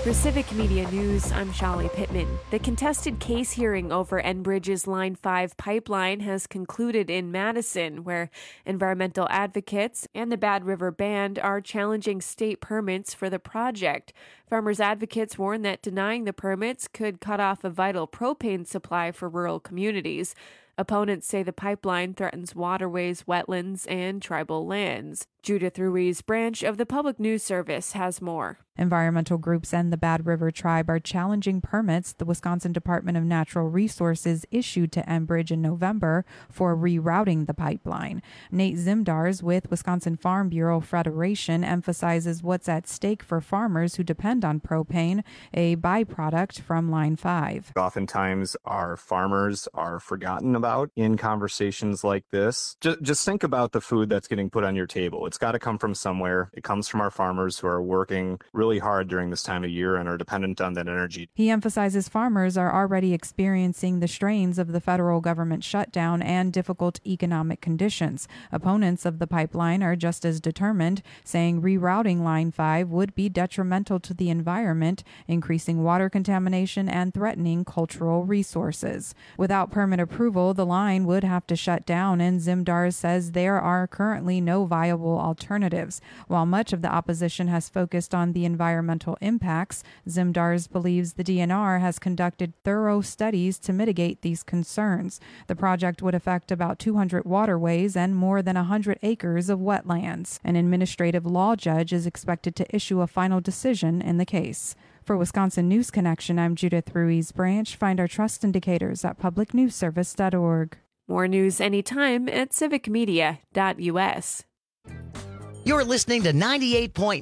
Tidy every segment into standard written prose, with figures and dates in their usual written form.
For Civic Media News, I'm Shali Pittman. The contested case hearing over Enbridge's Line 5 pipeline has concluded in Madison, where environmental advocates and the Bad River Band are challenging state permits for the project. Farmers advocates warn that denying the permits could cut off a vital propane supply for rural communities. Opponents say the pipeline threatens waterways, wetlands, and tribal lands. Judith Ruiz Branch of the Public News Service has more. Environmental groups and the Bad River Tribe are challenging permits the Wisconsin Department of Natural Resources issued to Enbridge in November for rerouting the pipeline. Nate Zimdars with Wisconsin Farm Bureau Federation emphasizes what's at stake for farmers who depend on propane, a byproduct from Line 5. Oftentimes, our farmers are forgotten about in conversations like this. Just think about the food that's getting put on your table. It's got to come from somewhere. It comes from our farmers who are working really hard during this time of year and are dependent on that energy. He emphasizes farmers are already experiencing the strains of the federal government shutdown and difficult economic conditions. Opponents of the pipeline are just as determined, saying rerouting Line 5 would be detrimental to the environment, increasing water contamination and threatening cultural resources. Without permit approval, the line would have to shut down, and Zimdars says there are currently no viable alternatives. While much of the opposition has focused on the environmental impacts, Zimdars believes the DNR has conducted thorough studies to mitigate these concerns. The project would affect about 200 waterways and more than 100 acres of wetlands. An administrative law judge is expected to issue a final decision in the case. For Wisconsin News Connection, I'm Judith Ruiz Branch. Find our trust indicators at publicnewsservice.org. More news anytime at civicmedia.us. You're listening to 98.9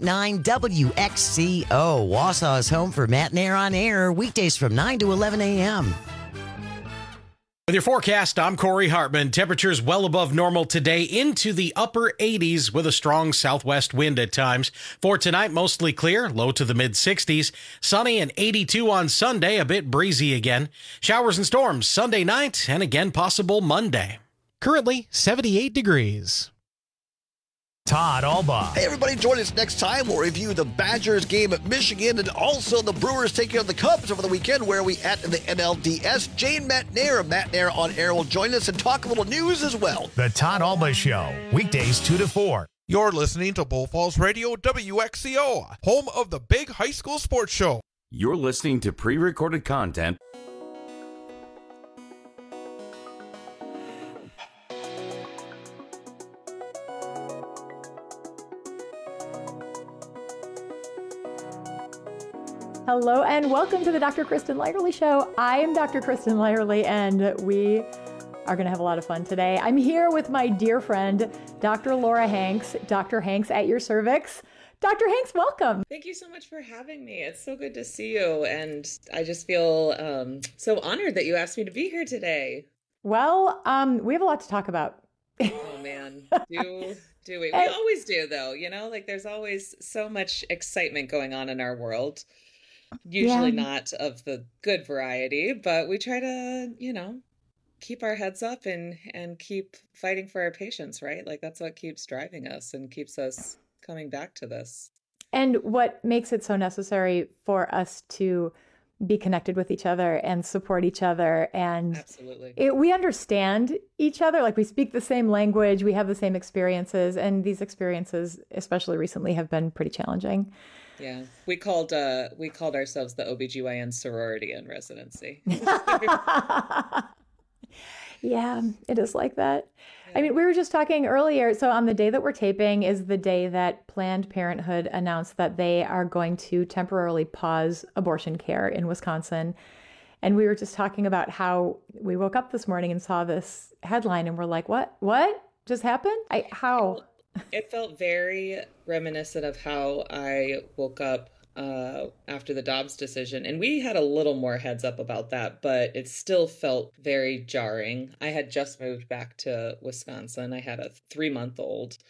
WXCO, Wausau's home for Matt and Air on Air, weekdays from 9 to 11 a.m. With your forecast, I'm Corey Hartman. Temperatures well above normal today into the upper 80s with a strong southwest wind at times. For tonight, mostly clear, low to the mid-60s. Sunny and 82 on Sunday, a bit breezy again. Showers and storms Sunday night and again possible Monday. Currently 78 degrees. Todd Alba. Hey, everybody, join us next time. We'll review the Badgers game at Michigan and also the Brewers taking on the Cubs over the weekend. Where are we at in the NLDS? Jane Matt Nair on Air will join us and talk a little news as well. The Todd Alba Show, weekdays 2 to 4. You're listening to Bull Falls Radio WXCO, home of the big high school sports show. You're listening to pre-recorded content. Hello and welcome to the Dr. Kristen Lyerly Show. I am Dr. Kristen Lyerly and we are going to have a lot of fun today. I'm here with my dear friend, Dr. Laura Hanks. Dr. Hanks at your cervix. Dr. Hanks, welcome. Thank you so much for having me. It's so good to see you. And I just feel so honored that you asked me to be here today. Well, we have a lot to talk about. Oh, man. Do we? We always do, though. You know, like there's always so much excitement going on in our world. Usually not of the good variety, but we try to, keep our heads up and keep fighting for our patients, right? Like that's what keeps driving us and keeps us coming back to this. And what makes it so necessary for us to be connected with each other and support each other. And absolutely, we understand each other. Like we speak the same language, we have the same experiences, and these experiences, especially recently, have been pretty challenging. Yeah, we called ourselves the OBGYN sorority in residency. Yeah, it is like that. Yeah. I mean, we were just talking earlier. So on the day that we're taping is the day that Planned Parenthood announced that they are going to temporarily pause abortion care in Wisconsin. And we were just talking about how we woke up this morning and saw this headline and we're like, what just happened? How? It felt very reminiscent of how I woke up after the Dobbs decision. And we had a little more heads up about that, but it still felt very jarring. I had just moved back to Wisconsin. I had a 3-month-old.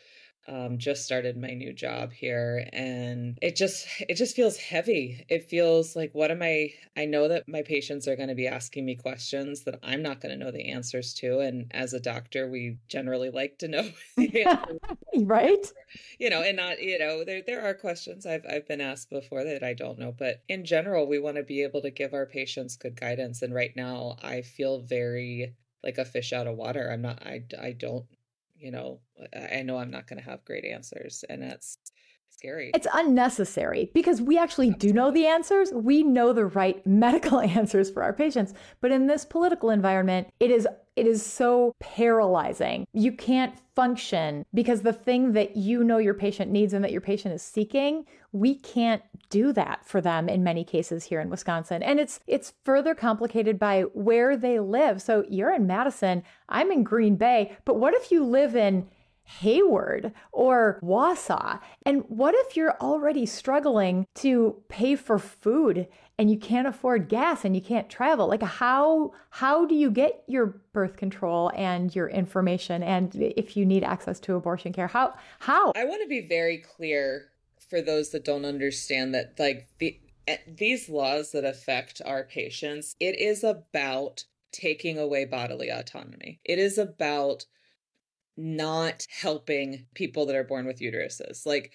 just started my new job here, and it just feels heavy. It feels like, I know that my patients are going to be asking me questions that I'm not going to know the answers to. And as a doctor, we generally like to know the answers. Right. And not, there are questions I've been asked before that I don't know, but in general, we want to be able to give our patients good guidance. And right now I feel very like a fish out of water. I don't, I know I'm not going to have great answers, and that's scary. It's unnecessary because we actually do know the answers. We know the right medical answers for our patients. But in this political environment, it is so paralyzing. You can't function because the thing that your patient needs and that your patient is seeking, we can't do that for them in many cases here in Wisconsin. And it's further complicated by where they live. So you're in Madison, I'm in Green Bay, but what if you live in Hayward or Wausau? And what if you're already struggling to pay for food and you can't afford gas and you can't travel? Like how do you get your birth control and your information? And if you need access to abortion care, how? I want to be very clear for those that don't understand that, like, these laws that affect our patients, it is about taking away bodily autonomy. It is about not helping people that are born with uteruses. Like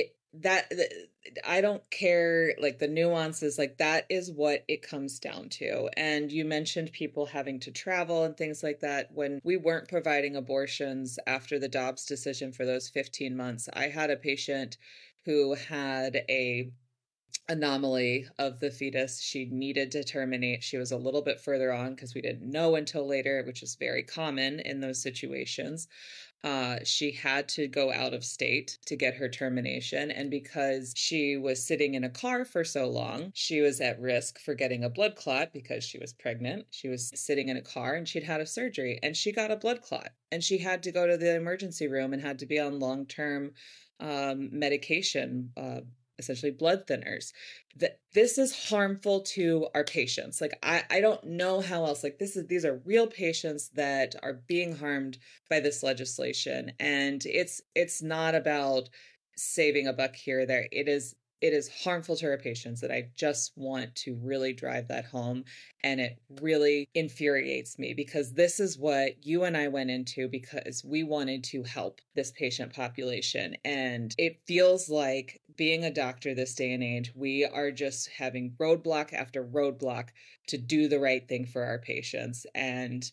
I don't care, like the nuances, like that is what it comes down to. And you mentioned people having to travel and things like that. When we weren't providing abortions after the Dobbs decision for those 15 months, I had a patient who had a anomaly of the fetus. She needed to terminate. She was a little bit further on because we didn't know until later, which is very common in those situations. She had to go out of state to get her termination. And because she was sitting in a car for so long, she was at risk for getting a blood clot because she was pregnant. She was sitting in a car and she'd had a surgery and she got a blood clot and she had to go to the emergency room and had to be on long-term medication, essentially blood thinners. This is harmful to our patients. Like, I don't know how else. Like, these are real patients that are being harmed by this legislation. And it's not about saving a buck here or there. It is harmful to our patients, that I just want to really drive that home. And it really infuriates me because this is what you and I went into because we wanted to help this patient population. And it feels like being a doctor this day and age, we are just having roadblock after roadblock to do the right thing for our patients. And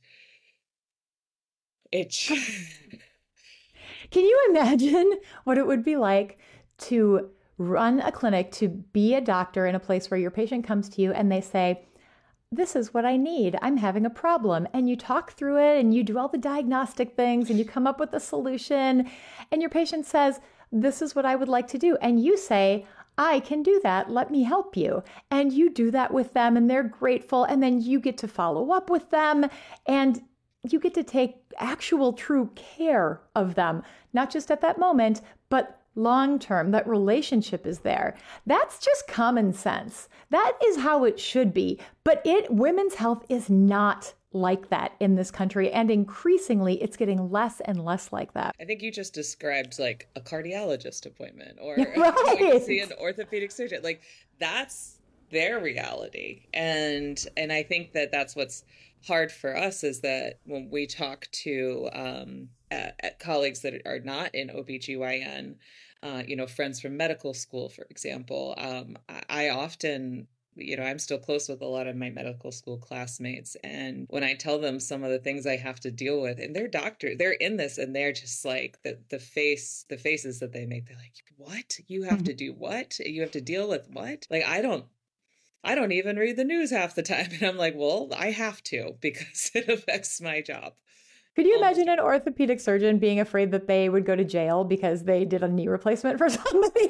it... Can you imagine what it would be like to run a clinic, to be a doctor in a place where your patient comes to you and they say, this is what I need. I'm having a problem. And you talk through it and you do all the diagnostic things and you come up with a solution. And your patient says, this is what I would like to do. And you say, I can do that. Let me help you. And you do that with them and they're grateful. And then you get to follow up with them and you get to take actual true care of them, not just at that moment, but long-term. That relationship is there. That's just common sense. That is how it should be. But women's health is not like that in this country. And increasingly, it's getting less and less like that. I think you just described like a cardiologist appointment or right. Going to see an orthopedic surgeon. Like that's their reality. And I think that that's what's hard for us is that when we talk to colleagues that are not in OBGYN, friends from medical school, for example, I often, I'm still close with a lot of my medical school classmates. And when I tell them some of the things I have to deal with, and they're doctors, they're in this and they're just like the faces that they make, they're like, what? You have to do what? You have to deal with what? Like, I don't even read the news half the time. And I'm like, well, I have to because it affects my job. Could you imagine an orthopedic surgeon being afraid that they would go to jail because they did a knee replacement for somebody?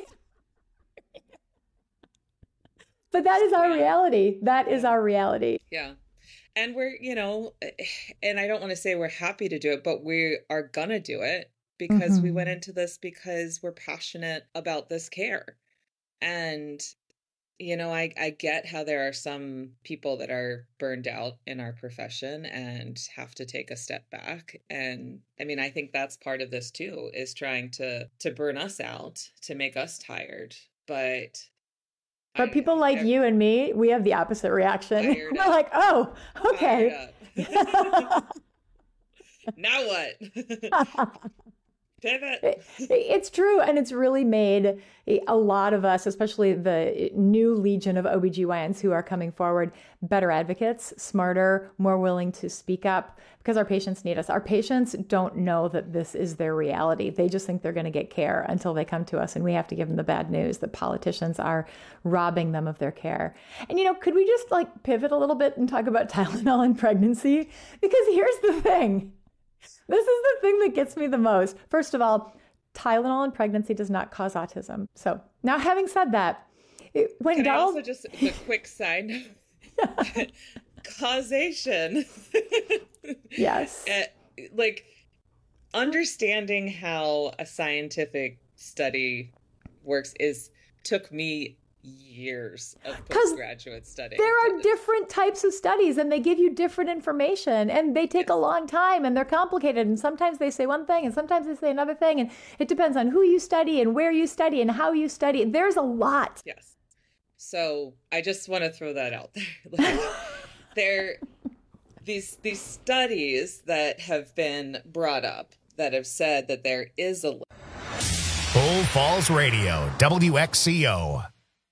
But that is our reality. That is our reality. Yeah. And we're, and I don't want to say we're happy to do it, but we are going to do it because we went into this because we're passionate about this care. And I get how there are some people that are burned out in our profession and have to take a step back. And I mean, I think that's part of this too, is trying to burn us out, to make us tired. But people like you and me, we have the opposite reaction. We're like, oh, okay. Now what? Pivot. It's true. And it's really made a lot of us, especially the new legion of OBGYNs who are coming forward, better advocates, smarter, more willing to speak up, because our patients need us. Our patients don't know that this is their reality. They just think they're going to get care until they come to us, and we have to give them the bad news that politicians are robbing them of their care. And, could we just pivot a little bit and talk about Tylenol and pregnancy? Because here's the thing. This is the thing that gets me the most. First of all, Tylenol in pregnancy does not cause autism. So now, having said that, when Can I also just a quick side note? Causation. Yes. Understanding how a scientific study works took me years of postgraduate study. There are different types of studies, and they give you different information, and they take a long time, and they're complicated, and sometimes they say one thing and sometimes they say another thing, and it depends on who you study and where you study and how you study. There's a lot. Yes. So I just want to throw that out there. These studies that have been brought up that have said that there is a Bull Falls Radio, WXCO.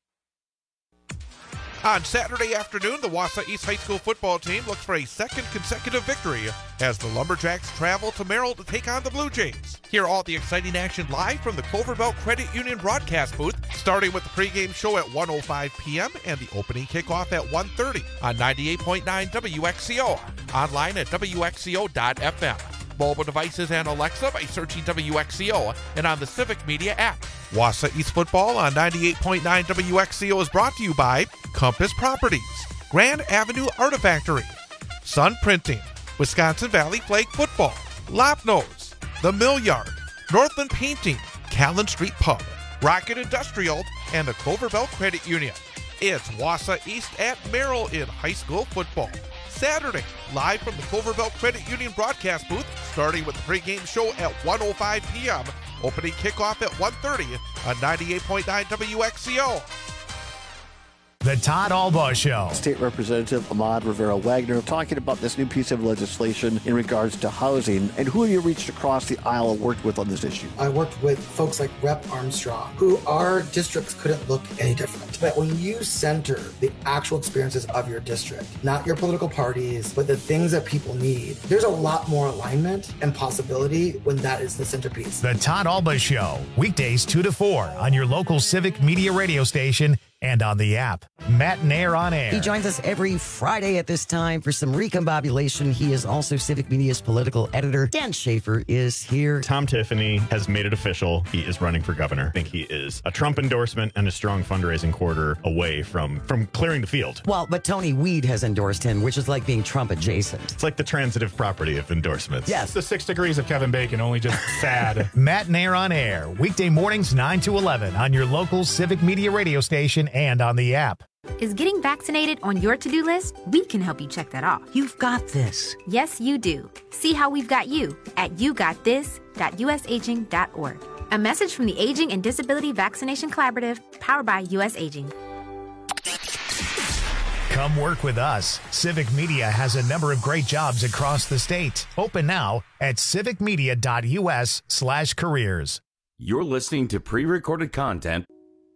On Saturday afternoon, the Wausau East High School football team looks for a second consecutive victory as the Lumberjacks travel to Merrill to take on the Blue Jays. Hear all the exciting action live from the Clover Belt Credit Union broadcast booth, starting with the pregame show at 1:05 p.m. and the opening kickoff at 1:30 on 98.9 WXCO, online at WXCO.FM. Mobile devices and Alexa by searching WXCO and on the Civic Media app. Wausau East Football on 98.9 WXCO is brought to you by Compass Properties, Grand Avenue Artifactory, Sun Printing, Wisconsin Valley Flag Football, Lopnose, The Mill Yard, Northland Painting, Callan Street Pub, Rocket Industrial, and the Clover Belt Credit Union. It's Wausau East at Merrill in high school football. Saturday, live from the Clover Belt Credit Union broadcast booth, starting with the pregame show at 1:05 p.m., opening kickoff at 1:30 on 98.9 WXCO. The Todd Albaugh Show. State Representative Ahmad Rivera Wagner talking about this new piece of legislation in regards to housing, and who you reached across the aisle and worked with on this issue. I worked with folks like Rep. Armstrong, who our districts couldn't look any different. But when you center the actual experiences of your district, not your political parties, but the things that people need, there's a lot more alignment and possibility when that is the centerpiece. The Todd Albaugh Show, weekdays 2 to 4 on your local Civic Media radio station and on the app. Matt Nair on air. He joins us every Friday at this time for some recombobulation. He is also Civic Media's political editor. Dan Schaefer is here. Tom Tiffany has made it official. He is running for governor. I think he is a Trump endorsement and a strong fundraising quarter away from clearing the field. Well, but Tony Weed has endorsed him, which is like being Trump adjacent. It's like the transitive property of endorsements. Yes. It's the 6 degrees of Kevin Bacon, only just sad. Matt Nair on air, weekday mornings 9 to 11 on your local Civic Media radio station and on the app. Is getting vaccinated on your to-do list? We can help you check that off. You've got this. Yes, you do. See how we've got you at yougotthis.usaging.org. A message from the Aging and Disability Vaccination Collaborative, powered by U.S. Aging. Come work with us. Civic Media has a number of great jobs across the state. Open now at civicmedia.us/careers. You're listening to pre-recorded content.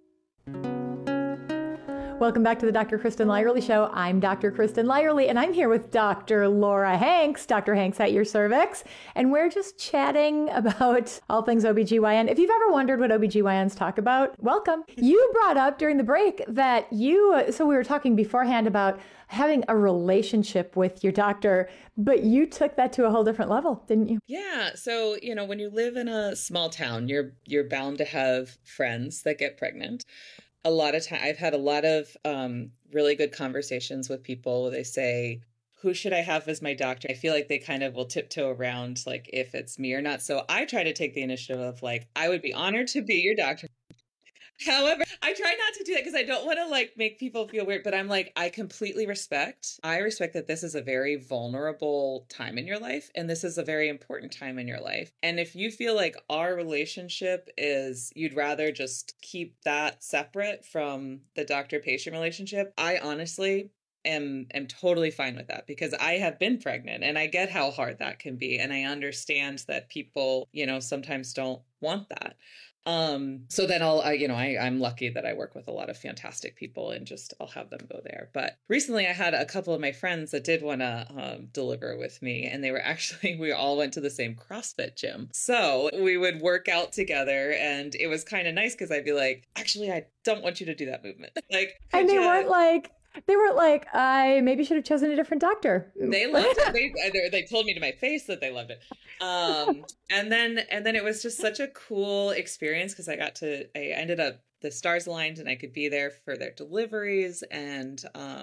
Welcome back to the Dr. Kristen Lyerly Show. I'm Dr. Kristen Lyerly, and I'm here with Dr. Laura Hanks. Dr. Hanks at your cervix. And we're just chatting about all things OBGYN. If you've ever wondered what OBGYNs talk about, welcome. You brought up during the break that so we were talking beforehand about having a relationship with your doctor, but you took that to a whole different level, didn't you? Yeah. So, when you live in a small town, you're bound to have friends that get pregnant. A lot of time, I've had a lot of really good conversations with people. They say, who should I have as my doctor? I feel like they kind of will tiptoe around like if it's me or not. So I try to take the initiative of like, I would be honored to be your doctor. However, I try not to do that because I don't want to like make people feel weird, but I'm like, I completely respect that this is a very vulnerable time in your life. And this is a very important time in your life. And if you feel like our relationship is, you'd rather just keep that separate from the doctor-patient relationship, I honestly am totally fine with that, because I have been pregnant and I get how hard that can be. And I understand that people, sometimes don't want that. So then I'm lucky that I work with a lot of fantastic people and I'll have them go there. But recently I had a couple of my friends that did want to deliver with me, and we all went to the same CrossFit gym. So we would work out together, and it was kind of nice because I'd be like, actually, I don't want you to do that movement. And they weren't like, I maybe should have chosen a different doctor. They loved it. They told me to my face that they loved it. And then it was just such a cool experience because I ended up, the stars aligned and I could be there for their deliveries. And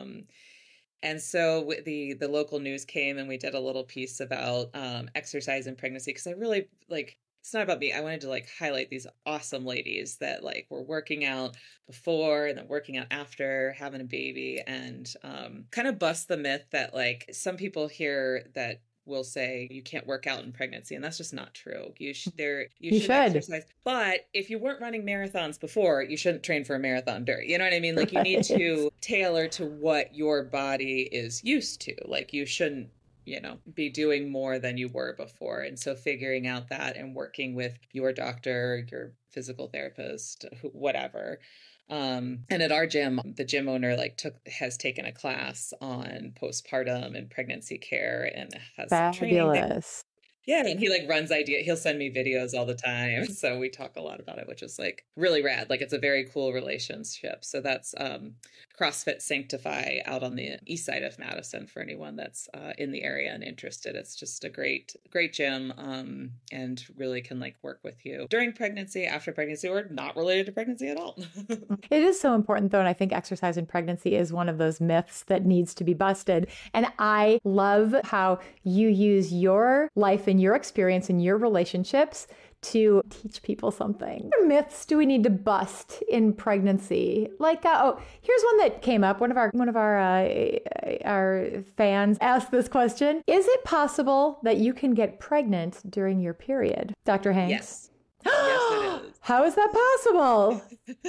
so the local news came and we did a little piece about exercise and pregnancy, because I really it's not about me. I wanted to highlight these awesome ladies that were working out before and then working out after having a baby, and kind of bust the myth that some people hear that will say you can't work out in pregnancy, and that's just not true. You should exercise. But if you weren't running marathons before, you shouldn't train for a marathon during. You know what I mean? You need to tailor to what your body is used to. You shouldn't be doing more than you were before. And so figuring out that and working with your doctor, your physical therapist, whatever. And at our gym, the gym owner has taken a class on postpartum and pregnancy care and has fabulous. Yeah, and he runs idea. He'll send me videos all the time. So we talk a lot about it, which is really rad. It's a very cool relationship. So that's CrossFit Sanctify out on the east side of Madison for anyone that's in the area and interested. It's just a great gym, and really can work with you during pregnancy, after pregnancy, or not related to pregnancy at all. It is so important though, and I think exercise in pregnancy is one of those myths that needs to be busted. And I love how you use your life and your experience and your relationships to teach people something. What myths do we need to bust in pregnancy? Here's one that came up. One of our fans asked this question: is it possible that you can get pregnant during your period, Dr. Hanks? Yes. Yes, it is. How is that possible?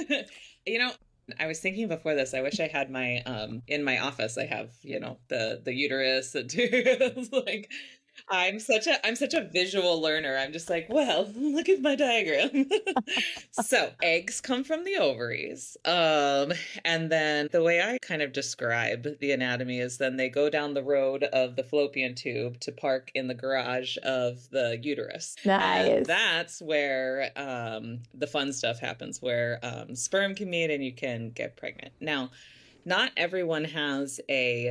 I was thinking before this, I wish I had my in my office I have, the uterus and I'm such a visual learner. I'm just well, look at my diagram. So eggs come from the ovaries. And then the way I kind of describe the anatomy is then they go down the road of the fallopian tube to park in the garage of the uterus. Nice. And that's where the fun stuff happens, where sperm can meet and you can get pregnant. Now, not everyone has a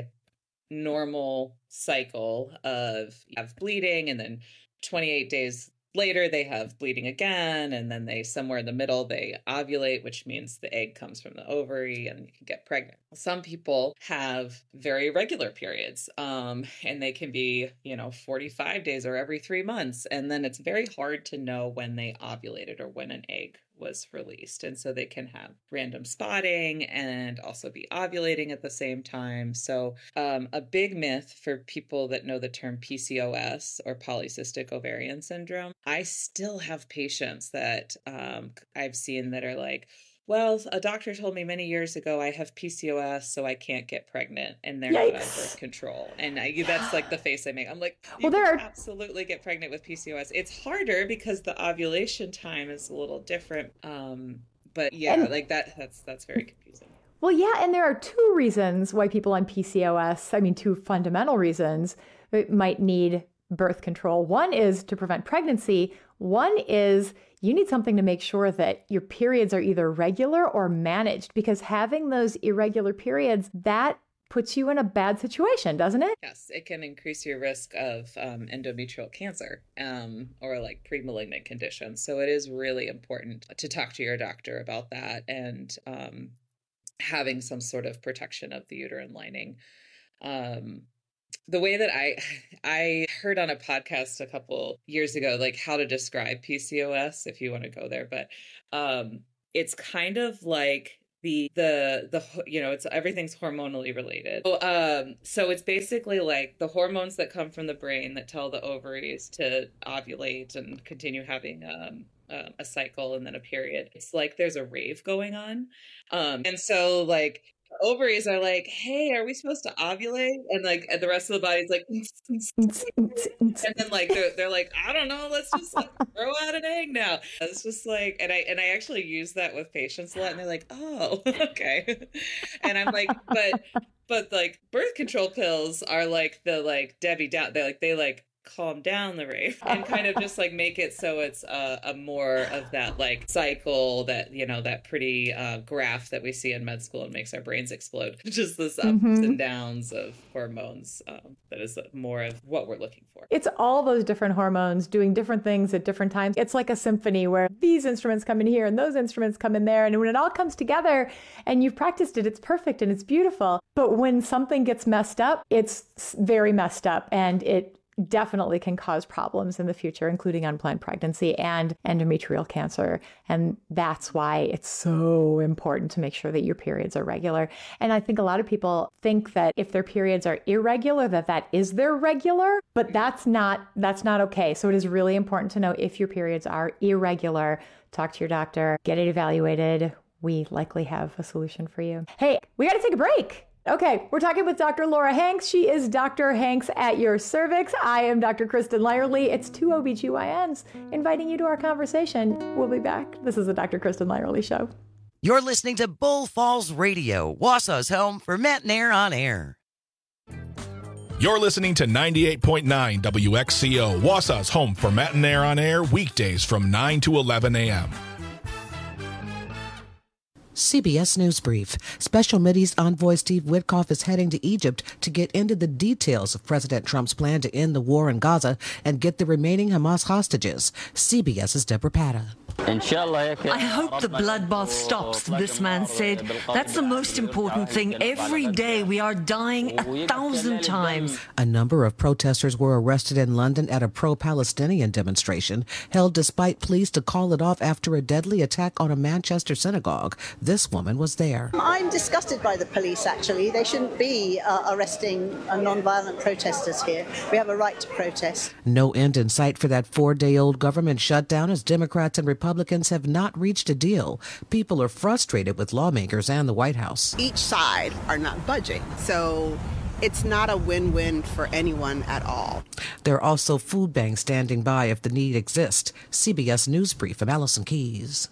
normal cycle of have bleeding, and then 28 days later they have bleeding again, and then they somewhere in the middle they ovulate, which means the egg comes from the ovary and you can get pregnant. Some people have very irregular periods, and they can be 45 days or every 3 months, and then it's very hard to know when they ovulated or when an egg was released. And so they can have random spotting and also be ovulating at the same time. So a big myth for people that know the term PCOS, or polycystic ovarian syndrome, I still have patients that I've seen that are well, a doctor told me many years ago I have PCOS, so I can't get pregnant, and they're not on birth control. And that's the face I make. I'm you can absolutely get pregnant with PCOS. It's harder because the ovulation time is a little different. But yeah, that's very confusing. Well, yeah, and there are two reasons why people on PCOS, two fundamental reasons, might need birth control. One is to prevent pregnancy. One is you need something to make sure that your periods are either regular or managed, because having those irregular periods, that puts you in a bad situation, doesn't it? Yes, it can increase your risk of endometrial cancer or pre-malignant conditions. So it is really important to talk to your doctor about that, and having some sort of protection of the uterine lining. The way that I heard on a podcast a couple years ago, how to describe PCOS, if you want to go there, but it's kind of like the it's everything's hormonally related. So it's basically like the hormones that come from the brain that tell the ovaries to ovulate and continue having a cycle and then a period. It's like there's a rave going on, and so like ovaries are like, hey, are we supposed to ovulate? And like the rest of the body's like and then like they're like, I don't know, let's just like throw out an egg now. It's just like, and I actually use that with patients a lot, and they're like, oh, okay. And I'm like, but like birth control pills are like the like Debbie Down, they like calm down the rave and kind of just like make it so it's a more of that like cycle that, that pretty graph that we see in med school and makes our brains explode. Just this ups and downs of hormones that is more of what we're looking for. It's all those different hormones doing different things at different times. It's like a symphony where these instruments come in here and those instruments come in there. And when it all comes together and you've practiced it, it's perfect and it's beautiful. But when something gets messed up, it's very messed up, and it definitely can cause problems in the future, including unplanned pregnancy and endometrial cancer. And that's why it's so important to make sure that your periods are regular. And I think a lot of people think that if their periods are irregular, that is their regular, but that's not okay. So it is really important to know if your periods are irregular, talk to your doctor, get it evaluated. We likely have a solution for you. Hey, we got to take a break. Okay, we're talking with Dr. Laura Hanks. She is Dr. Hanks at your cervix. I am Dr. Kristen Lyerly. It's two OBGYNs inviting you to our conversation. We'll be back. This is the Dr. Kristen Lyerly Show. You're listening to Bull Falls Radio, Wausau's home for Matt and Air on Air. You're listening to 98.9 WXCO, Wausau's home for Matt and Air on Air, weekdays from 9 to 11 a.m. CBS News Brief. Special Mideast envoy Steve Witkoff is heading to Egypt to get into the details of President Trump's plan to end the war in Gaza and get the remaining Hamas hostages. CBS's Deborah Patta. I hope the bloodbath stops, this man said. That's the most important thing. Every day we are dying 1,000 times. A number of protesters were arrested in London at a pro-Palestinian demonstration held despite pleas to call it off after a deadly attack on a Manchester synagogue. This woman was there. I'm disgusted by the police, actually. They shouldn't be arresting non-violent protesters here. We have a right to protest. No end in sight for that 4-day-old government shutdown as Democrats and Republicans have not reached a deal. People are frustrated with lawmakers and the White House. Each side are not budging, so it's not a win-win for anyone at all. There are also food banks standing by if the need exists. CBS News Brief from Allison Keyes.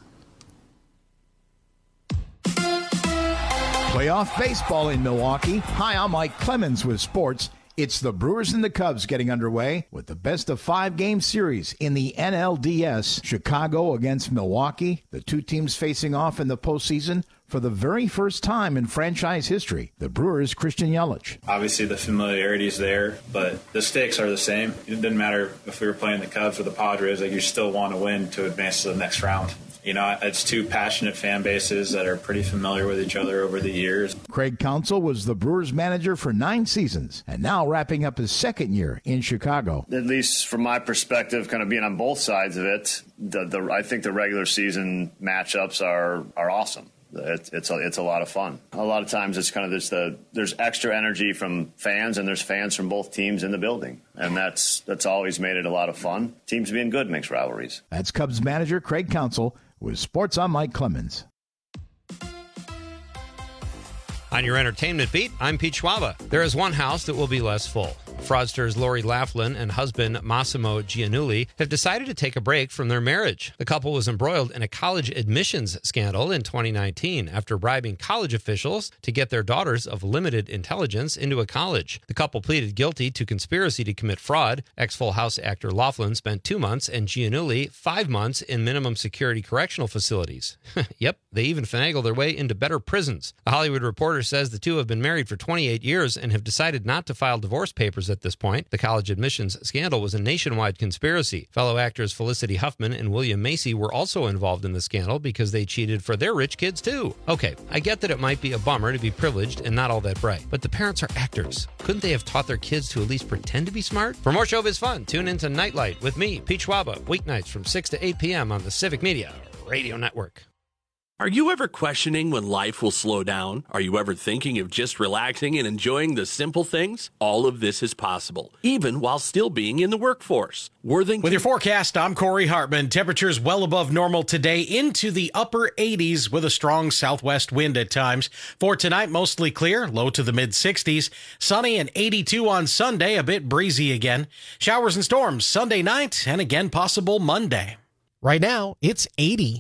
Playoff baseball in Milwaukee. Hi, I'm Mike Clemens with sports. It's the Brewers and the Cubs getting underway with the best-of-5 game series in the NLDS. Chicago against Milwaukee, the two teams facing off in the postseason for the very first time in franchise history. The Brewers' Christian Yelich. Obviously, the familiarity is there, but the stakes are the same. It didn't matter if we were playing the Cubs or the Padres. Like, you still want to win to advance to the next round. You know, it's two passionate fan bases that are pretty familiar with each other over the years. Craig Counsell was the Brewers manager for 9 seasons and now wrapping up his second year in Chicago. At least from my perspective, kind of being on both sides of it, I think the regular season matchups are awesome. It's a lot of fun. A lot of times it's kind of this there's extra energy from fans, and there's fans from both teams in the building, and that's always made it a lot of fun. Teams being good makes rivalries. That's Cubs manager Craig Counsell. With sports, I'm Mike Clemens. On your entertainment beat, I'm Pete Schwaba. There is one house that will be less full. Fraudsters Lori Laughlin and husband Massimo Giannulli have decided to take a break from their marriage. The couple was embroiled in a college admissions scandal in 2019 after bribing college officials to get their daughters of limited intelligence into a college. The couple pleaded guilty to conspiracy to commit fraud. Ex-Full House actor Laughlin spent 2 months and Giannulli 5 months in minimum security correctional facilities. Yep, they even finagled their way into better prisons. The Hollywood Reporter says the two have been married for 28 years and have decided not to file divorce papers at this point. The college admissions scandal was a nationwide conspiracy. Fellow actors Felicity Huffman and William Macy were also involved in the scandal because they cheated for their rich kids too. Okay, I get that it might be a bummer to be privileged and not all that bright, but the parents are actors. Couldn't they have taught their kids to at least pretend to be smart? For more showbiz fun, tune into Nightlight with me, Pete Schwaba, weeknights from 6 to 8 p.m. on the Civic Media Radio Network. Are you ever questioning when life will slow down? Are you ever thinking of just relaxing and enjoying the simple things? All of this is possible, even while still being in the workforce. Worthington. With your forecast, I'm Corey Hartman. Temperatures well above normal today, into the upper 80s with a strong southwest wind at times. For tonight, mostly clear, low to the mid 60s. Sunny and 82 on Sunday, a bit breezy again. Showers and storms Sunday night and again possible Monday. Right now, it's 80.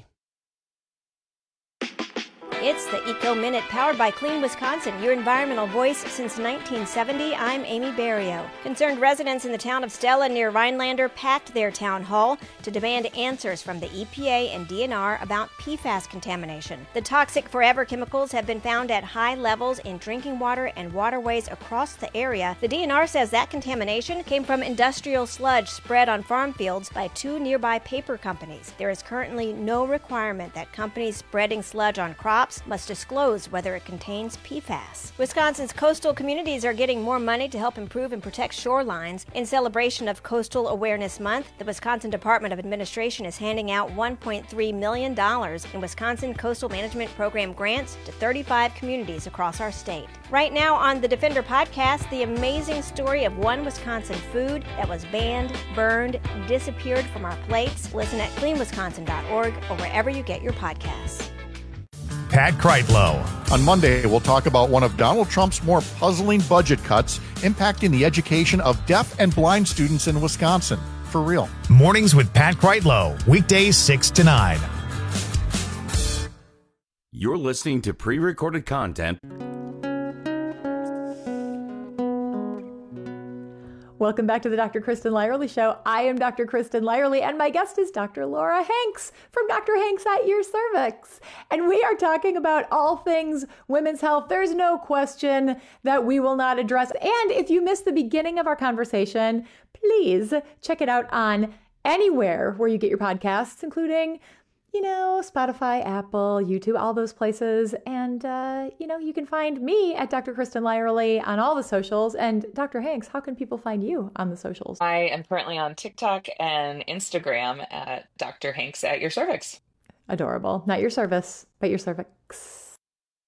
It's the Eco Minute, powered by Clean Wisconsin, your environmental voice since 1970. I'm Amy Barrio. Concerned residents in the town of Stella near Rhinelander packed their town hall to demand answers from the EPA and DNR about PFAS contamination. The toxic forever chemicals have been found at high levels in drinking water and waterways across the area. The DNR says that contamination came from industrial sludge spread on farm fields by 2 nearby paper companies. There is currently no requirement that companies spreading sludge on crops must disclose whether it contains PFAS. Wisconsin's coastal communities are getting more money to help improve and protect shorelines. In celebration of Coastal Awareness Month, the Wisconsin Department of Administration is handing out $1.3 million in Wisconsin Coastal Management Program grants to 35 communities across our state. Right now on the Defender podcast, the amazing story of one Wisconsin food that was banned, burned, disappeared from our plates. Listen at cleanwisconsin.org or wherever you get your podcasts. Pat Kreitlow. On Monday, we'll talk about one of Donald Trump's more puzzling budget cuts impacting the education of deaf and blind students in Wisconsin. For real. Mornings with Pat Kreitlow, weekdays 6 to 9. You're listening to pre-recorded content. Welcome back to the Dr. Kristen Lyerly Show. I am Dr. Kristen Lyerly, and my guest is Dr. Laura Hanks from Dr. Hanks at Your Cervix. And we are talking about all things women's health. There's no question that we will not address. And if you missed the beginning of our conversation, please check it out on anywhere where you get your podcasts, including Spotify, Apple, YouTube, all those places. And, you can find me at Dr. Kristen Lyerly on all the socials. And Dr. Hanks, how can people find you on the socials? I am currently on TikTok and Instagram at Dr. Hanks at Your Cervix. Adorable. Not your service, but your cervix.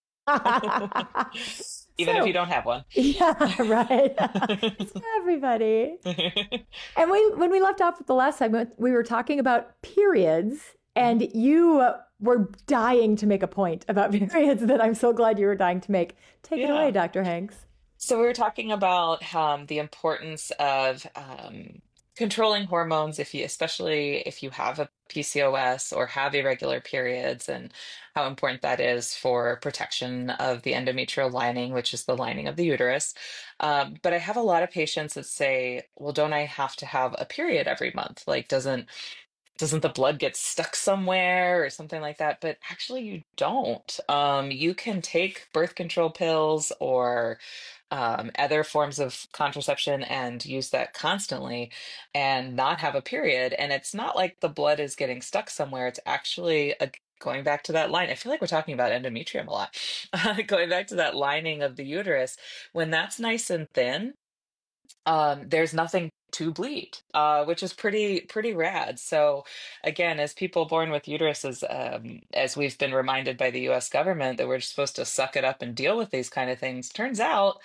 Even if you don't have one. Yeah, right. It's for everybody. And when we left off with the last segment, we were talking about periods. And you were dying to make a point about periods that I'm so glad you were dying to make. Take it away, Dr. Hanks. So we were talking about the importance of controlling hormones, especially if you have a PCOS or have irregular periods, and how important that is for protection of the endometrial lining, which is the lining of the uterus. But I have a lot of patients that say, well, don't I have to have a period every month? Like, doesn't the blood get stuck somewhere or something like that? But actually you don't. You can take birth control pills or other forms of contraception and use that constantly and not have a period. And it's not like the blood is getting stuck somewhere. It's actually going back to that line. I feel like we're talking about endometrium a lot. Going back to that lining of the uterus, when that's nice and thin, there's nothing to bleed, which is pretty rad. So again, as people born with uteruses, as we've been reminded by the U.S. government that we're supposed to suck it up and deal with these kind of things, turns out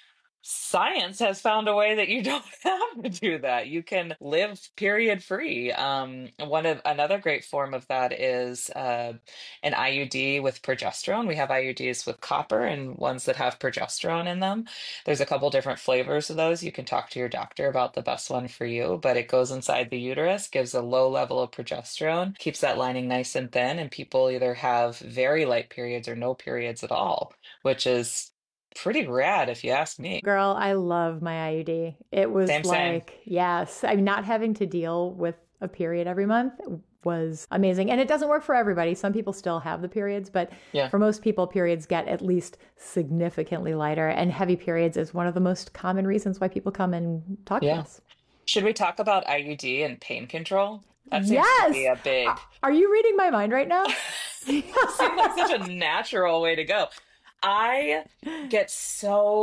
science has found a way that you don't have to do that. You can live period free. Another great form of that is an IUD with progesterone. We have IUDs with copper and ones that have progesterone in them. There's a couple different flavors of those. You can talk to your doctor about the best one for you, but it goes inside the uterus, gives a low level of progesterone, keeps that lining nice and thin, and people either have very light periods or no periods at all, which is pretty rad if you ask me. Girl, I love my IUD. It was same. Yes, I'm not having to deal with a period every month was amazing. And it doesn't work for everybody. Some people still have the periods, but for most people, periods get at least significantly lighter. And heavy periods is one of the most common reasons why people come and talk to us. Should we talk about IUD and pain control? That seems to be a big... Are you reading my mind right now? Seems like such a natural way to go. I get so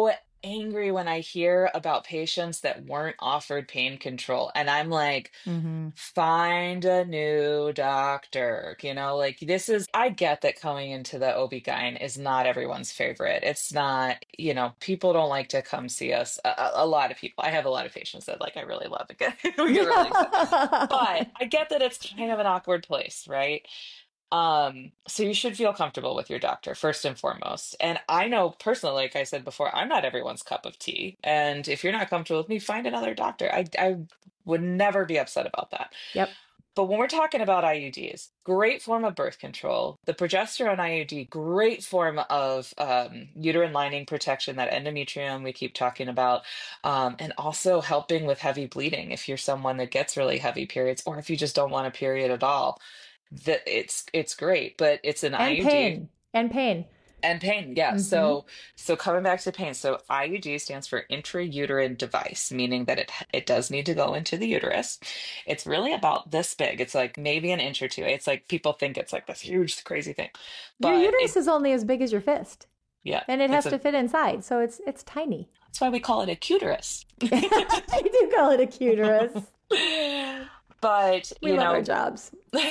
angry when I hear about patients that weren't offered pain control. And I'm like, find a new doctor. Like I get that coming into the OB-GYN is not everyone's favorite. It's not, people don't like to come see us. A lot of people. I have a lot of patients that I really love it. We get really excited. But I get that it's kind of an awkward place, right? So you should feel comfortable with your doctor first and foremost. And I know personally, like I said before, I'm not everyone's cup of tea. And if you're not comfortable with me, find another doctor. I would never be upset about that. Yep. But when we're talking about IUDs, great form of birth control, the progesterone IUD, great form of uterine lining protection, that endometrium we keep talking about, and also helping with heavy bleeding if you're someone that gets really heavy periods, or if you just don't want a period at all. It's great, but it's an IUD. And pain. Yeah. So coming back to pain. So IUD stands for intrauterine device, meaning that it does need to go into the uterus. It's really about this big. It's like maybe an inch or two. It's like people think it's like this huge, crazy thing. But your uterus is only as big as your fist. Yeah. And it has to fit inside. So it's tiny. That's why we call it a cuterus. I do call it a cuterus. But we love our jobs.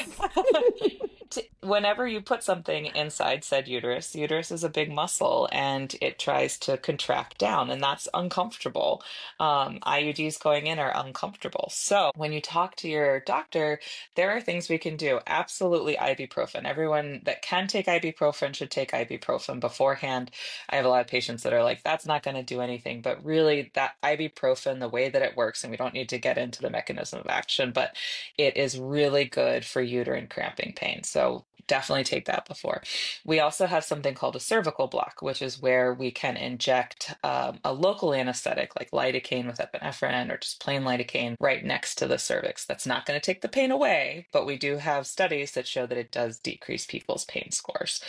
Whenever you put something inside said uterus is a big muscle and it tries to contract down, and that's uncomfortable. IUDs going in are uncomfortable. So when you talk to your doctor, there are things we can do. Absolutely ibuprofen. Everyone that can take ibuprofen should take ibuprofen beforehand. I have a lot of patients that are like, that's not going to do anything. But really, that ibuprofen, the way that it works, and we don't need to get into the mechanism of action, but it is really good for uterine cramping pain. So definitely take that before. We also have something called a cervical block, which is where we can inject a local anesthetic like lidocaine with epinephrine or just plain lidocaine right next to the cervix. That's not going to take the pain away, but we do have studies that show that it does decrease people's pain scores.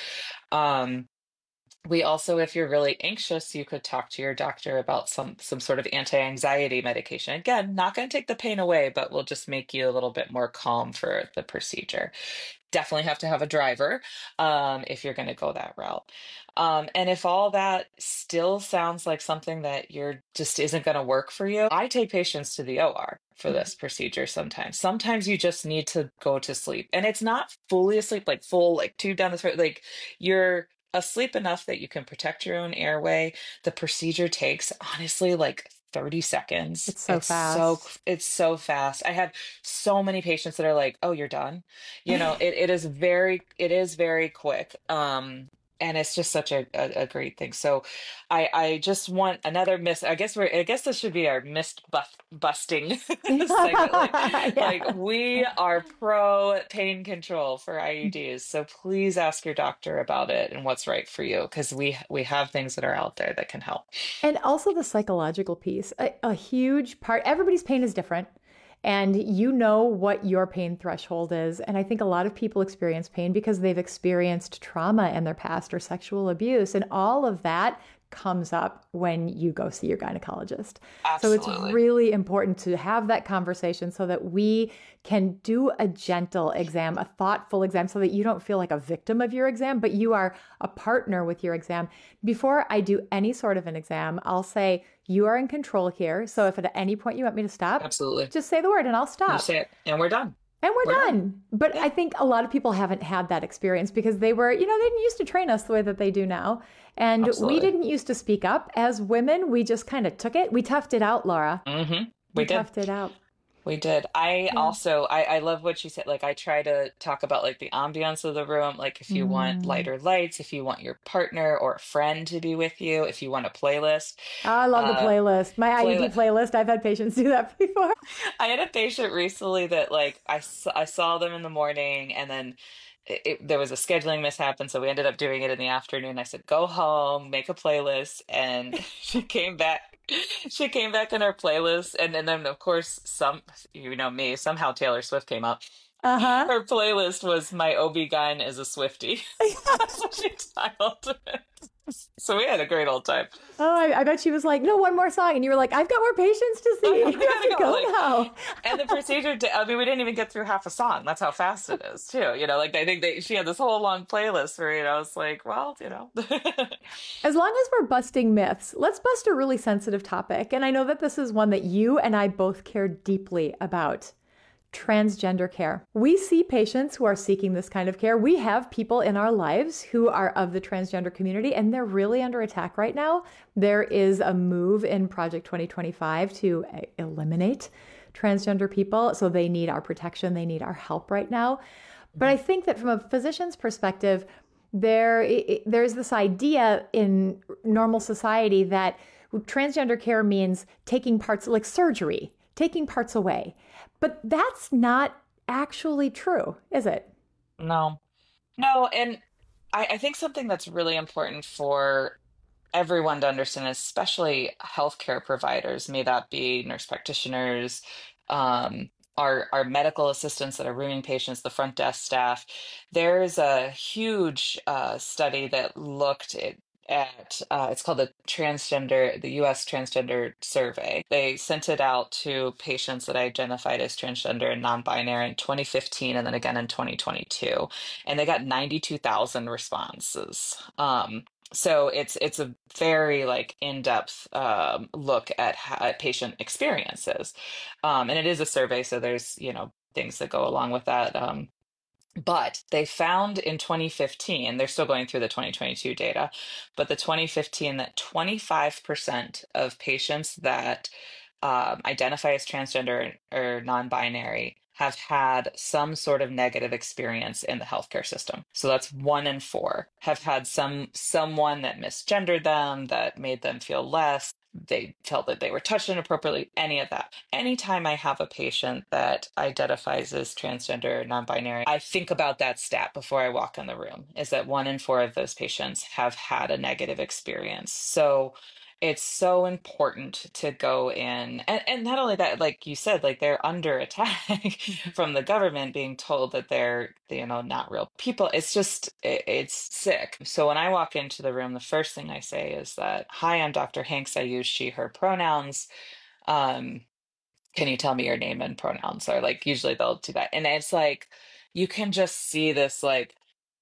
We also, if you're really anxious, you could talk to your doctor about some sort of anti-anxiety medication. Again, not going to take the pain away, but will just make you a little bit more calm for the procedure. Definitely have to have a driver if you're going to go that route. And if all that still sounds like something that just isn't going to work for you, I take patients to the OR for this procedure sometimes. Sometimes you just need to go to sleep. And it's not fully asleep, like full, like tube down the throat, like you're asleep enough that you can protect your own airway. The procedure takes, honestly, like 30 seconds. It's so fast. It's so fast. I have so many patients that are like, oh, you're done. It is very quick. And it's just such a great thing. So I just want another I guess this should be our myth busting segment. Like we are pro pain control for IUDs. So please ask your doctor about it and what's right for you, because we have things that are out there that can help. And also the psychological piece, a huge part. Everybody's pain is different. And you know what your pain threshold is. And I think a lot of people experience pain because they've experienced trauma in their past or sexual abuse. And all of that comes up when you go see your gynecologist. Absolutely. So it's really important to have that conversation so that we can do a gentle exam, a thoughtful exam, so that you don't feel like a victim of your exam, but you are a partner with your exam. Before I do any sort of an exam, I'll say, you are in control here. So if at any point you want me to stop, absolutely, just say the word and I'll stop. You say it and we're done. And we're done. But I think a lot of people haven't had that experience because they were, they didn't used to train us the way that they do now. And we didn't used to speak up. As women, we just kind of took it. We toughed it out, Laura. Mm-hmm. We toughed it out. We did. I love what you said. Like, I try to talk about like the ambiance of the room. Like, if you want lighter lights, if you want your partner or a friend to be with you, if you want a playlist. Oh, I love the playlist. My IUD playlist. I've had patients do that before. I had a patient recently that like I saw them in the morning, and then there was a scheduling mishap, and so we ended up doing it in the afternoon. I said, go home, make a playlist, and she came back. She came back in her playlist, and then of course somehow Taylor Swift came up. Her playlist was "My OB-GYN is a Swiftie." That's what she titled it. So we had a great old time. Oh, I bet she was like, no, one more song. And you were like, I've got more patients to see. You have to go now. And the procedure, I mean, we didn't even get through half a song. That's how fast it is, too. You know, like I think she had this whole long playlist for it. I was like, well, you know. As long as we're busting myths, let's bust a really sensitive topic. And I know that this is one that you and I both care deeply about. Transgender care. We see patients who are seeking this kind of care. We have people in our lives who are of the transgender community, and they're really under attack right now. There is a move in Project 2025 to eliminate transgender people. So they need our protection. They need our help right now. But I think that from a physician's perspective, there's this idea in normal society that transgender care means taking parts, like surgery, taking parts away. But that's not actually true, is it? No. And I think something that's really important for everyone to understand, especially healthcare providers, may that be nurse practitioners, our medical assistants that are rooming patients, the front desk staff. There's a huge study that looked at it's called the U.S. Transgender Survey. They sent it out to patients that identified as transgender and non-binary in 2015 and then again in 2022, and they got 92,000 responses. So it's a very like in-depth look at patient experiences, and it is a survey, so there's things that go along with that. But they found in 2015, they're still going through the 2022 data, but the 2015 that 25% of patients that identify as transgender or non-binary have had some sort of negative experience in the healthcare system. So that's 1 in 4 have had someone that misgendered them, that made them feel less. They felt that they were touched inappropriately, any of that. Anytime I have a patient that identifies as transgender or non-binary, I think about that stat before I walk in the room, is that 1 in 4 of those patients have had a negative experience. So it's so important to go in, and not only that, like you said, like they're under attack from the government, being told that they're not real people. It's just it's sick. So when I walk into the room, the first thing I say is that, hi, I'm Dr. Hanks. I use she, her pronouns. Can you tell me your name and pronouns? Or like usually they'll do that, and it's like you can just see this like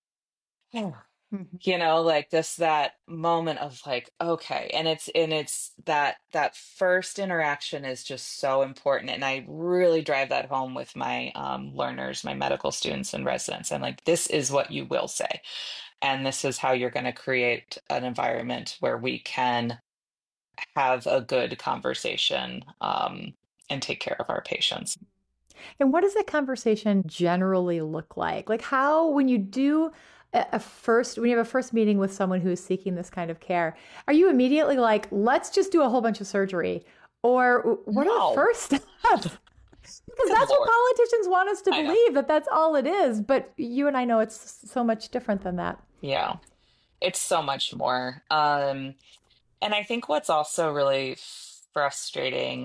like that moment of like, okay. And it's that first interaction is just so important. And I really drive that home with my learners, my medical students and residents. I'm like, this is what you will say. And this is how you're going to create an environment where we can have a good conversation and take care of our patients. And what does that conversation generally look like? Like how, when you do when you have a first meeting with someone who is seeking this kind of care, are you immediately like, let's just do a whole bunch of surgery? Or what are the first steps? Because that's what politicians want us to believe, that that's all it is. But you and I know it's so much different than that. Yeah, it's so much more. And I think what's also really frustrating,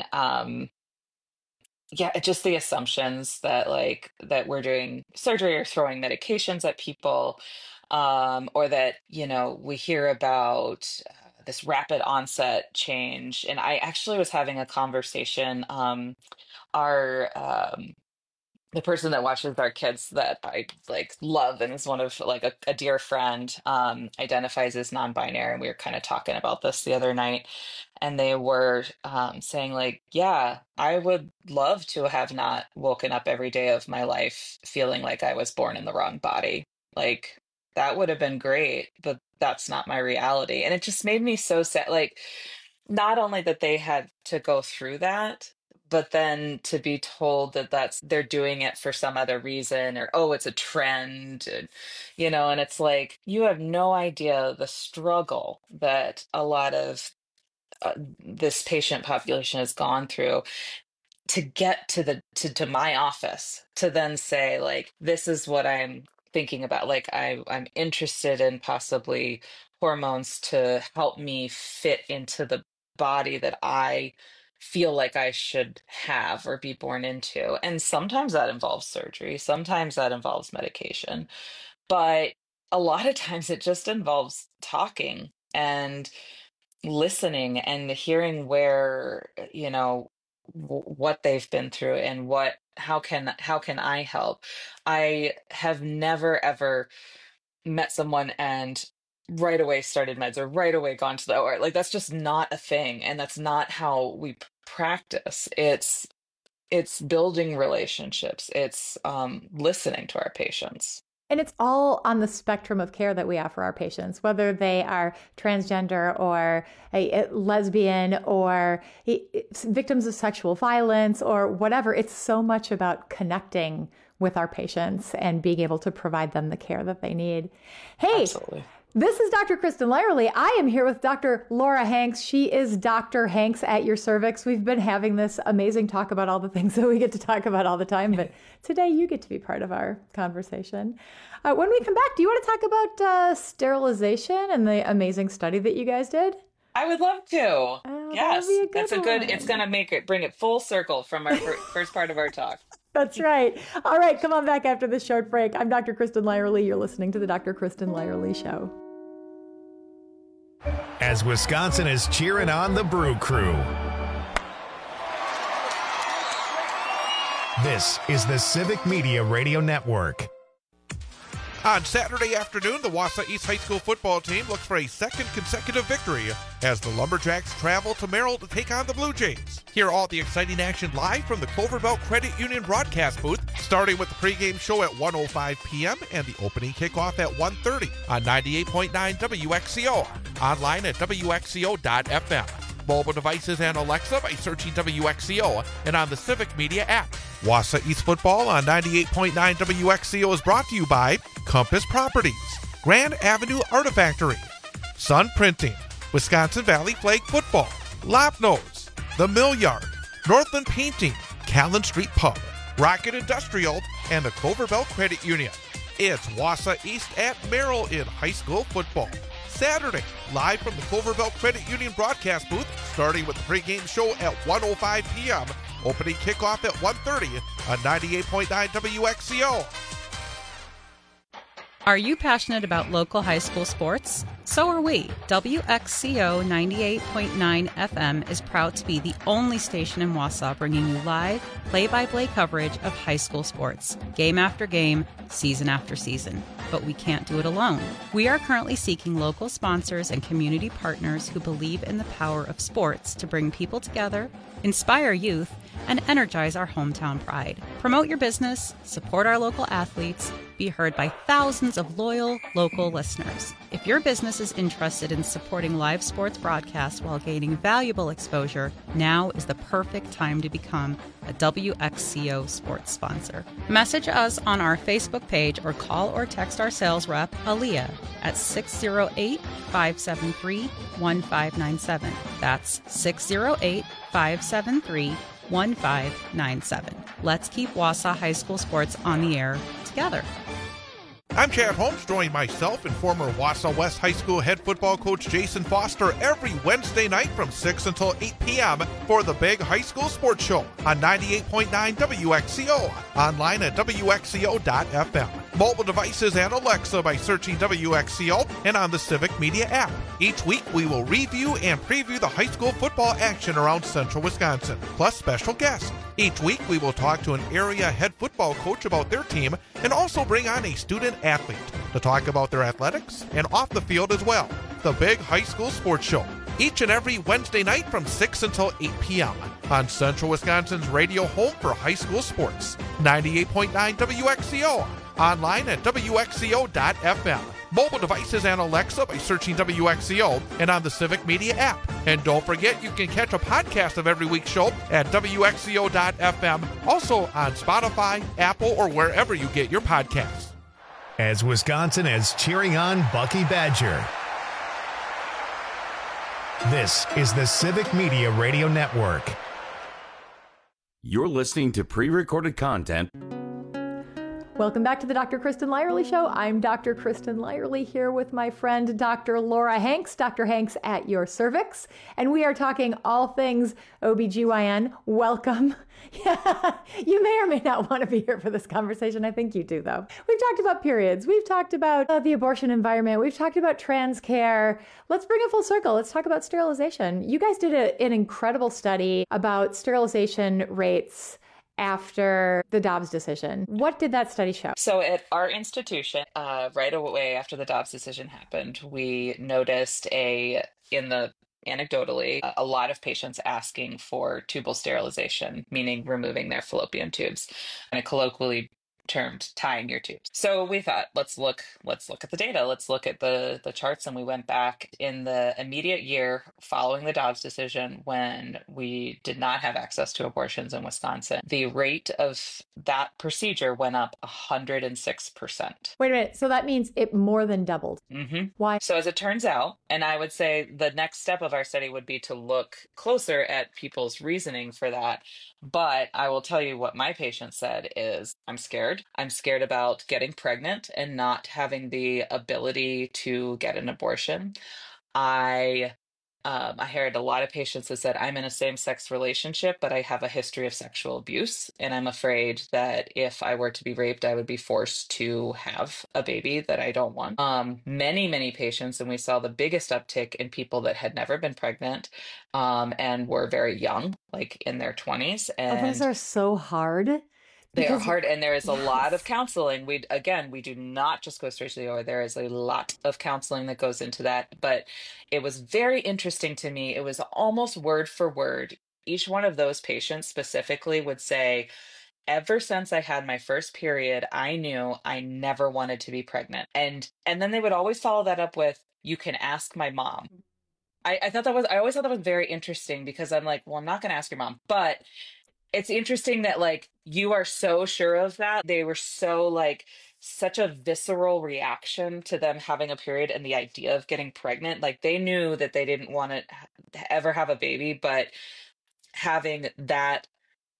just the assumptions that we're doing surgery or throwing medications at people, or that, we hear about this rapid onset change. And I actually was having a conversation, the person that watches our kids that I love and is one of a dear friend, identifies as non-binary, and we were kind of talking about this the other night, and they were saying yeah, I would love to have not woken up every day of my life feeling like I was born in the wrong body. Like that would have been great, but that's not my reality. And it just made me so sad. Like, not only that they had to go through that, but then to be told that they're doing it for some other reason, or, oh, it's a trend, and, and it's like, you have no idea the struggle that a lot of this patient population has gone through to get to my office, to then say, this is what I'm thinking about. I'm interested in possibly hormones to help me fit into the body that I feel like I should have or be born into. And sometimes that involves surgery, sometimes that involves medication, but a lot of times it just involves talking and listening and hearing where, what they've been through and how can I help. I have never ever met someone and right away started meds or right away gone to the OR. Like that's just not a thing, and that's not how we practice. It's building relationships. It's listening to our patients. And it's all on the spectrum of care that we offer our patients, whether they are transgender or a lesbian or victims of sexual violence or whatever. It's so much about connecting with our patients and being able to provide them the care that they need. Hey, absolutely. This is Dr. Kristen Lyerly. I am here with Dr. Laura Hanks. She is Dr. Hanks at your cervix. We've been having this amazing talk about all the things that we get to talk about all the time, but today you get to be part of our conversation. When we come back, do you want to talk about sterilization and the amazing study that you guys did? I would love to. Oh, yes, that's a good. It's going to bring it full circle from our first part of our talk. That's right. All right, come on back after this short break. I'm Dr. Kristen Lyerly. You're listening to the Dr. Kristen Lyerly Show. As Wisconsin is cheering on the Brew Crew. This is the Civic Media Radio Network. On Saturday afternoon, the Wausau East High School football team looks for a second consecutive victory as the Lumberjacks travel to Merrill to take on the Blue Jays. Hear all the exciting action live from the Clover Belt Credit Union broadcast booth, starting with the pregame show at 1:05 p.m. and the opening kickoff at 1:30 on 98.9 WXCO, online at WXCO.FM. Mobile devices and Alexa by searching WXCO and on the Civic Media app. Wausau East football on 98.9 WXCO is brought to you by Compass Properties, Grand Avenue Artifactory, Sun Printing, Wisconsin Valley Flag Football, Lopnose, The Mill Yard, Northland Painting, Callan Street Pub, Rocket Industrial, and the Clover Belt Credit Union. It's Wausau East at Merrill in high school football. Saturday, live from the Clover Belt Credit Union broadcast booth, starting with the pregame show at 1:05 p.m., opening kickoff at 1:30 on 98.9 WXCO. Are you passionate about local high school sports? So are we. WXCO 98.9 FM is proud to be the only station in Wausau bringing you live, play-by-play coverage of high school sports, game after game, season after season. But we can't do it alone. We are currently seeking local sponsors and community partners who believe in the power of sports to bring people together, inspire youth, and energize our hometown pride. Promote your business, support our local athletes, be heard by thousands of loyal local listeners. If your business is interested in supporting live sports broadcasts while gaining valuable exposure, now is the perfect time to become a WXCO sports sponsor. Message us on our Facebook page or call or text our sales rep, Aaliyah, at 608-573-1597. That's 608-573-1597. Let's keep Wausau High School sports on the air together. I'm Chad Holmes, joining myself and former Wausau West High School head football coach Jason Foster every Wednesday night from 6 until 8 p.m. for the Big High School Sports Show on 98.9 WXCO, online at WXCO.FM. Mobile devices and Alexa by searching WXCO and on the Civic Media app. Each week we will review and preview the high school football action around central Wisconsin, plus special guests. Each week we will talk to an area head football coach about their team and also bring on a student athlete to talk about their athletics and off the field as well. The Big High School Sports Show, each and every Wednesday night from 6 until 8 p.m. on Central Wisconsin's radio home for high school sports, 98.9 WXCO, online at WXCO.FM. Mobile devices and Alexa by searching WXCO and on the Civic Media app. And don't forget, you can catch a podcast of every week's show at WXCO.FM, also on Spotify, Apple, or wherever you get your podcasts. As Wisconsin is cheering on Bucky Badger. This is the Civic Media Radio Network. You're listening to pre-recorded content. Welcome back to the Dr. Kristen Lyerly Show. I'm Dr. Kristen Lyerly here with my friend Dr. Laura Hanks, Dr. Hanks at your cervix, and we are talking all things OBGYN. Welcome. Yeah, you may or may not want to be here for this conversation. I think you do, though. We've talked about periods. We've talked about the abortion environment. We've talked about trans care. Let's bring it full circle. Let's talk about sterilization. You guys did an incredible study about sterilization rates after the Dobbs decision. What did that study show? So at our institution, right away after the Dobbs decision happened, we noticed anecdotally, a lot of patients asking for tubal sterilization, meaning removing their fallopian tubes, and colloquially termed tying your tubes. So we thought, let's look at the data. Let's look at the charts. And we went back in the immediate year following the Dobbs decision when we did not have access to abortions in Wisconsin. The rate of that procedure went up 106%. Wait a minute. So that means it more than doubled. Mm-hmm. Why? So as it turns out, and I would say the next step of our study would be to look closer at people's reasoning for that. But I will tell you what my patient said is, I'm scared. I'm scared about getting pregnant and not having the ability to get an abortion. I heard a lot of patients that said, I'm in a same-sex relationship, but I have a history of sexual abuse, and I'm afraid that if I were to be raped, I would be forced to have a baby that I don't want. Many patients, and we saw the biggest uptick in people that had never been pregnant and were very young, like in their 20s. And those are so hard. They are hard, and there is a lot of counseling. We do not just go straight to the OR. There is a lot of counseling that goes into that. But it was very interesting to me. It was almost word for word. Each one of those patients specifically would say, ever since I had my first period, I knew I never wanted to be pregnant. And then they would always follow that up with, you can ask my mom. I always thought that was very interesting because I'm like, well, I'm not going to ask your mom, but it's interesting that like you are so sure of that. They were so like such a visceral reaction to them having a period and the idea of getting pregnant. Like they knew that they didn't want to ever have a baby, but having that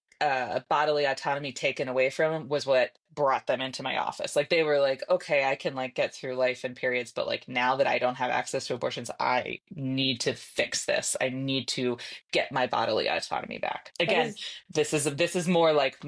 bodily autonomy taken away from them was what brought them into my office. Like they were like, okay, I can like get through life and periods, but like now that I don't have access to abortions, I need to fix this. I need to get my bodily autonomy back. Again, this is more like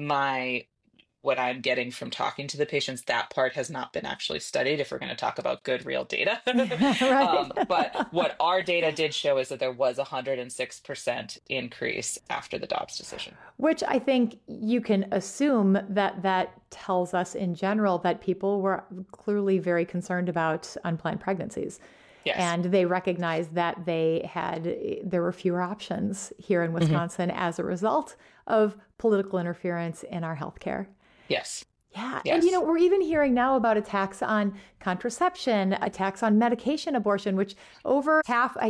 what I'm getting from talking to the patients. That part has not been actually studied if we're going to talk about good real data. Right. But what our data did show is that there was a 106% increase after the Dobbs decision. Which I think you can assume that tells us in general that people were clearly very concerned about unplanned pregnancies. Yes. And they recognized that there were fewer options here in Wisconsin as a result of political interference in our healthcare. Yes. Yeah. Yes. And, we're even hearing now about attacks on contraception, attacks on medication abortion, which over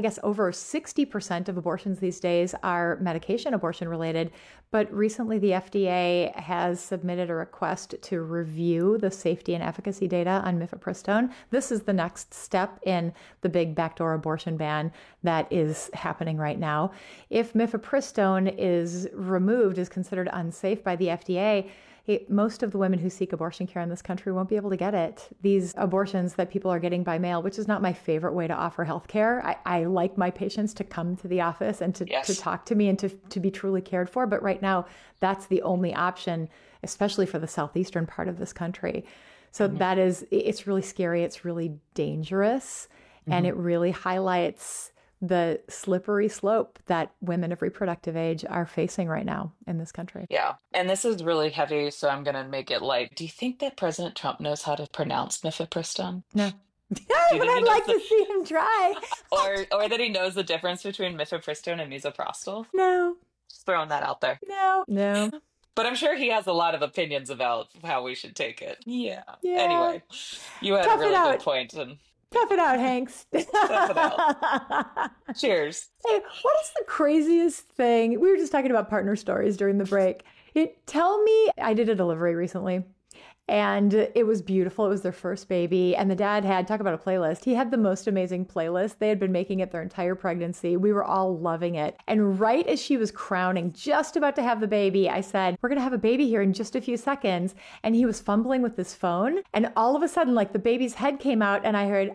60% of abortions these days are medication abortion related. But recently the FDA has submitted a request to review the safety and efficacy data on mifepristone. This is the next step in the big backdoor abortion ban that is happening right now. If mifepristone is considered unsafe by the FDA, most of the women who seek abortion care in this country won't be able to get it. These abortions that people are getting by mail, which is not my favorite way to offer health care. I like my patients to come to the office and to talk to me and to be truly cared for. But right now, that's the only option, especially for the southeastern part of this country. So it's really scary. It's really dangerous. And it really highlights the slippery slope that women of reproductive age are facing right now in this country. Yeah. And this is really heavy, so I'm going to make it light. Do you think that President Trump knows how to pronounce mifepristone? No. But I'd like to see him try. or that he knows the difference between mifepristone and misoprostol? No. Just throwing that out there. No. But I'm sure he has a lot of opinions about how we should take it. Yeah. Yeah. Anyway, you had a really good point. Tough it out, Hanks. Tough it out. Cheers. Hey, what is the craziest thing? We were just talking about partner stories during the break. Tell me, I did a delivery recently, And it was beautiful. It was their first baby. And the dad had, talk about a playlist. He had the most amazing playlist. They had been making it their entire pregnancy. We were all loving it. And right as she was crowning, just about to have the baby, I said, we're going to have a baby here in just a few seconds. And he was fumbling with his phone. And all of a sudden, like the baby's head came out and I heard,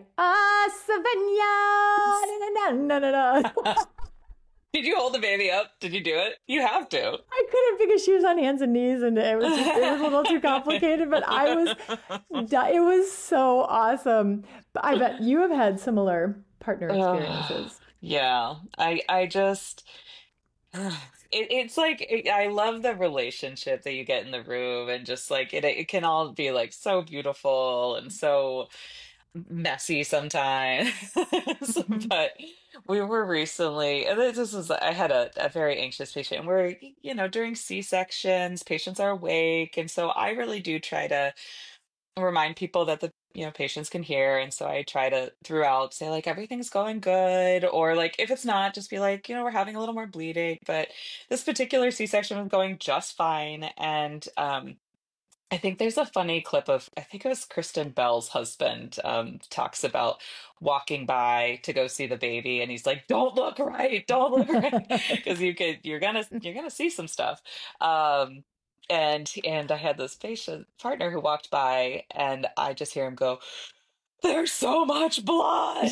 Savannah, no. Did you hold the baby up? Did you do it? You have to. I couldn't because she was on hands and knees and it was a little too complicated, but it was so awesome. But I bet you have had similar partner experiences. Yeah, I just, it's like, I love the relationship that you get in the room, and just like, it can all be like so beautiful and so messy sometimes. But we were recently, and I had a very anxious patient, and we're, during C-sections, patients are awake. And so I really do try to remind people that the patients can hear. And so I try to throughout say like everything's going good, or like if it's not, just be like, we're having a little more bleeding, but this particular C-section was going just fine. And I think there's a funny clip of, I think it was Kristen Bell's husband, talks about walking by to go see the baby, and he's like, don't look right, because you're gonna see some stuff. And I had this patient partner who walked by, and I just hear him go, there's so much blood.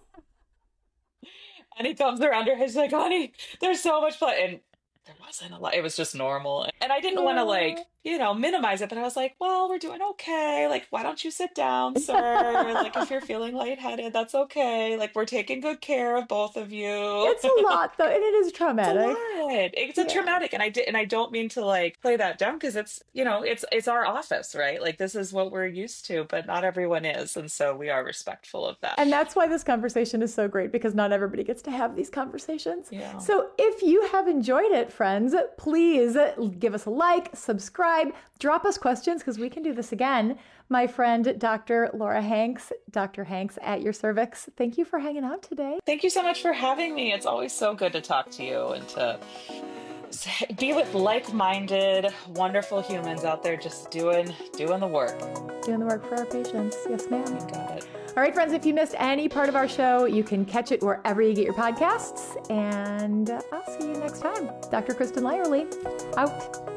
And he comes around her, he's like, honey, there's so much blood. And there wasn't a lot. It was just normal. And I didn't want to minimize it, but I was like, well, we're doing okay. Like, why don't you sit down, sir? Like, if you're feeling lightheaded, that's okay. Like, we're taking good care of both of you. It's a lot though. And it is traumatic. It's a traumatic. And I don't mean to like play that down, because it's, it's our office, right? Like, this is what we're used to, but not everyone is. And so we are respectful of that. And that's why this conversation is so great, because not everybody gets to have these conversations. Yeah. So if you have enjoyed it, friends, please give us a like, subscribe, drop us questions, because we can do this again. My friend, Dr. Laura Hanks, Dr. Hanks at your cervix. Thank you for hanging out today. Thank you so much for having me. It's always so good to talk to you and to be with like-minded, wonderful humans out there just doing the work. Doing the work for our patients. Yes, ma'am. You got it. All right, friends, if you missed any part of our show, you can catch it wherever you get your podcasts. And I'll see you next time. Dr. Kristen Lyerly, out.